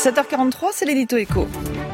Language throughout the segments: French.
7h43, c'est l'édito éco.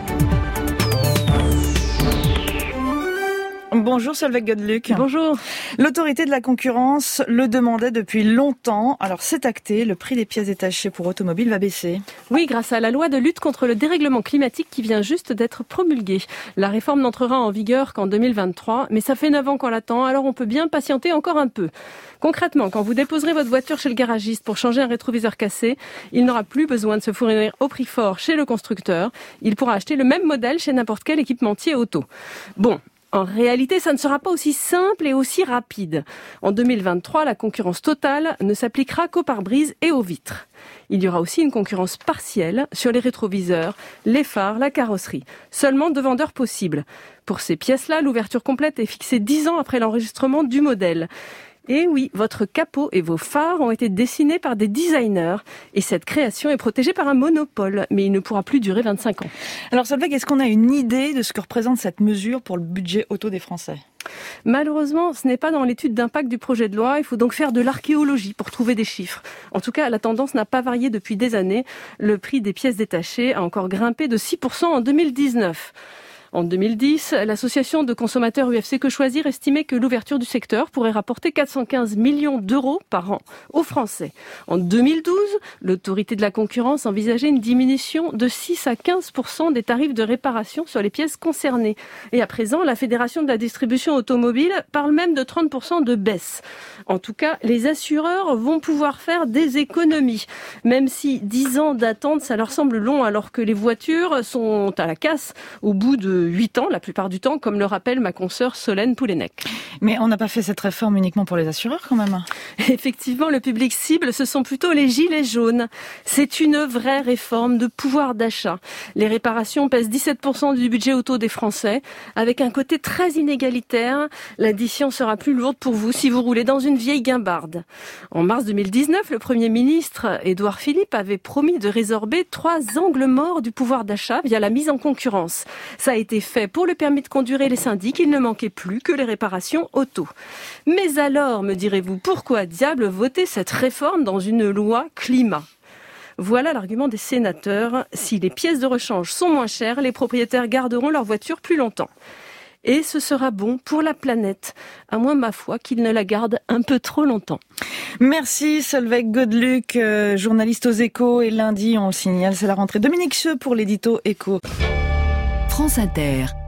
Bonjour Solveig Godeluc. Bonjour. L'autorité de la concurrence le demandait depuis longtemps. Alors c'est acté, le prix des pièces détachées pour automobiles va baisser. Oui, grâce à la loi de lutte contre le dérèglement climatique qui vient juste d'être promulguée. La réforme n'entrera en vigueur qu'en 2023, mais ça fait 9 ans qu'on l'attend, alors on peut bien patienter encore un peu. Concrètement, quand vous déposerez votre voiture chez le garagiste pour changer un rétroviseur cassé, il n'aura plus besoin de se fournir au prix fort chez le constructeur. Il pourra acheter le même modèle chez n'importe quel équipementier auto. Bon. En réalité, ça ne sera pas aussi simple et aussi rapide. En 2023, la concurrence totale ne s'appliquera qu'aux pare-brises et aux vitres. Il y aura aussi une concurrence partielle sur les rétroviseurs, les phares, la carrosserie. Seulement 2 vendeurs possibles. Pour ces pièces-là, l'ouverture complète est fixée 10 ans après l'enregistrement du modèle. Et oui, votre capot et vos phares ont été dessinés par des designers. Et cette création est protégée par un monopole, mais il ne pourra plus durer 25 ans. Alors Solveig, est-ce qu'on a une idée de ce que représente cette mesure pour le budget auto des Français ? Malheureusement, ce n'est pas dans l'étude d'impact du projet de loi. Il faut donc faire de l'archéologie pour trouver des chiffres. En tout cas, la tendance n'a pas varié depuis des années. Le prix des pièces détachées a encore grimpé de 6% en 2019. En 2010, l'association de consommateurs UFC Que Choisir estimait que l'ouverture du secteur pourrait rapporter 415 millions d'euros par an aux Français. En 2012, l'autorité de la concurrence envisageait une diminution de 6 à 15% des tarifs de réparation sur les pièces concernées. Et à présent, la Fédération de la distribution automobile parle même de 30% de baisse. En tout cas, les assureurs vont pouvoir faire des économies. Même si 10 ans d'attente, ça leur semble long alors que les voitures sont à la casse au bout de 8 ans, la plupart du temps, comme le rappelle ma consoeur Solène Poulenec. Mais on n'a pas fait cette réforme uniquement pour les assureurs quand même. Effectivement, le public cible, ce sont plutôt les gilets jaunes. C'est une vraie réforme de pouvoir d'achat. Les réparations pèsent 17% du budget auto des Français, avec un côté très inégalitaire. L'addition sera plus lourde pour vous si vous roulez dans une vieille guimbarde. En mars 2019, le Premier ministre, Édouard Philippe, avait promis de résorber 3 angles morts du pouvoir d'achat via la mise en concurrence. Ça a été fait pour le permis de conduire et les syndics, il ne manquait plus que les réparations auto. Mais alors, me direz-vous, pourquoi diable voter cette réforme dans une loi climat ? Voilà l'argument des sénateurs. Si les pièces de rechange sont moins chères, les propriétaires garderont leur voiture plus longtemps. Et ce sera bon pour la planète, à moins, ma foi, qu'ils ne la gardent un peu trop longtemps. Merci Solveig Godeluc, journaliste aux Échos. Et lundi, on le signale, c'est la rentrée. Dominique Seux pour l'édito Écho. France Inter.